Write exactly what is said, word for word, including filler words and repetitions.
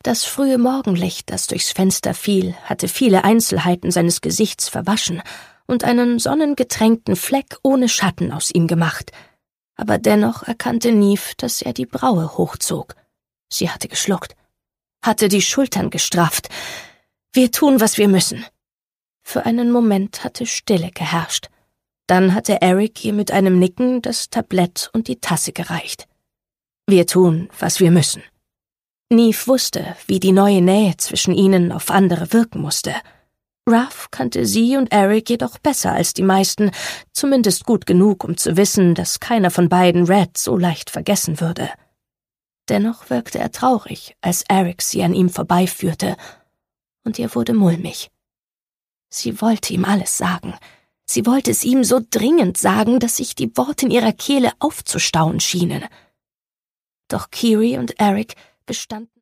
Das frühe Morgenlicht, das durchs Fenster fiel, hatte viele Einzelheiten seines Gesichts verwaschen und einen sonnengetränkten Fleck ohne Schatten aus ihm gemacht. Aber dennoch erkannte Neve, dass er die Braue hochzog. Sie hatte geschluckt, hatte die Schultern gestrafft. »Wir tun, was wir müssen.« Für einen Moment hatte Stille geherrscht. Dann hatte Eric ihr mit einem Nicken das Tablett und die Tasse gereicht. »Wir tun, was wir müssen.« Neve wusste, wie die neue Nähe zwischen ihnen auf andere wirken musste. Ruff kannte sie und Eric jedoch besser als die meisten, zumindest gut genug, um zu wissen, dass keiner von beiden Red so leicht vergessen würde. Dennoch wirkte er traurig, als Eric sie an ihm vorbeiführte, und ihr wurde mulmig. Sie wollte ihm alles sagen. Sie wollte es ihm so dringend sagen, dass sich die Worte in ihrer Kehle aufzustauen schienen. Doch Kiri und Eric bestanden